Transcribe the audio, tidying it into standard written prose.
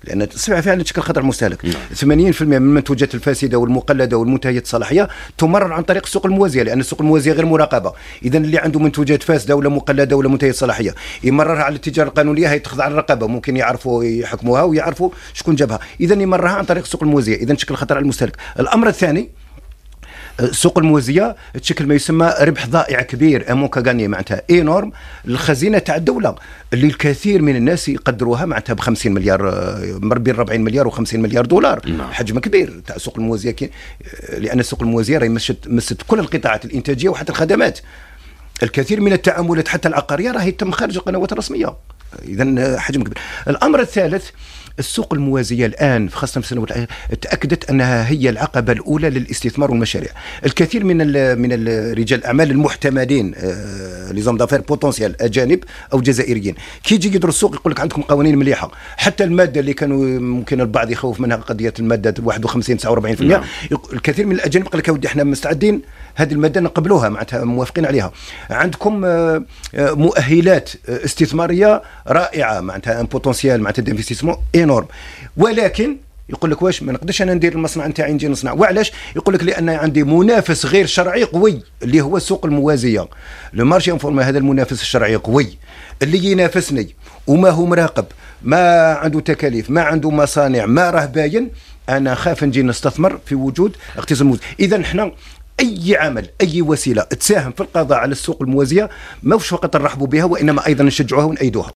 لان السلعه فعلا تشكل خطر المستهلك. 80% من المنتوجات الفاسده والمقلده والمنتهيه الصلاحيه تمرر عن طريق السوق الموازيه، لان السوق الموازيه غير مراقبه. اذا اللي عنده منتوجات فاسده ولا مقلده ولا منتهيه الصلاحيه يمررها على التجاره القانونيه، هي تخضع للرقابه، ممكن يعرفوا يحكموها ويعرفوا شكون جابها. اذا يمررها عن طريق السوق الموازيه، اذا تشكل خطر على المستهلك. الامر الثاني، السوق الموازيه تشكل ما يسمى ربح ضائع كبير، امونكا غاني معناتها اينورم للخزينه تاع الدوله، اللي الكثير من الناس يقدروها معناتها ب 50 مليار، بين 40 مليار و50 مليار دولار. حجم كبير تاع السوق الموازيه، لان السوق الموازيه راهي مست كل القطاعات الانتاجيه وحتى الخدمات. الكثير من التعاملات حتى العقاريه راهي تم خارج القنوات الرسميه، اذا حجم كبير. الامر الثالث، السوق الموازية الآن خاصة في السنوات الأخيرة تأكدت أنها هي العقبة الأولى للاستثمار والمشاريع. الكثير من رجال الأعمال المحتملين لزوم دافير بوتنسيال أجانب أو جزائريين كي يجي يدرس السوق يقول لك عندكم قوانين مليحة، حتى المادة اللي كانوا ممكن البعض يخوف منها قضية المادة 51-49%، الكثير من الأجانب قال لك ودي احنا مستعدين هذه المادة نقبلوها، معناتها موافقين عليها. عندكم مؤهلات استثمارية رائعة، معناتها ان بوتنسيال معناتها دانفستيسمون انورم، ولكن يقول لك واش ما نقدرش انا ندير المصنع نتاعي نجي نصنع. وعلاش؟ يقول لك لان عندي منافس غير شرعي قوي اللي هو السوق الموازيه، لو مارشي انفورمي. هذا المنافس الشرعي قوي اللي ينافسني وما هو مراقب، ما عنده تكاليف، ما عنده مصانع، ما راه باين، انا خاف نجي نستثمر في وجود اقتصاد الموازي. اذا احنا أي عمل، أي وسيلة تساهم في القضاء على السوق الموازية ما فقط نرحبوا بها، وإنما أيضا نشجعوها ونأيدوها.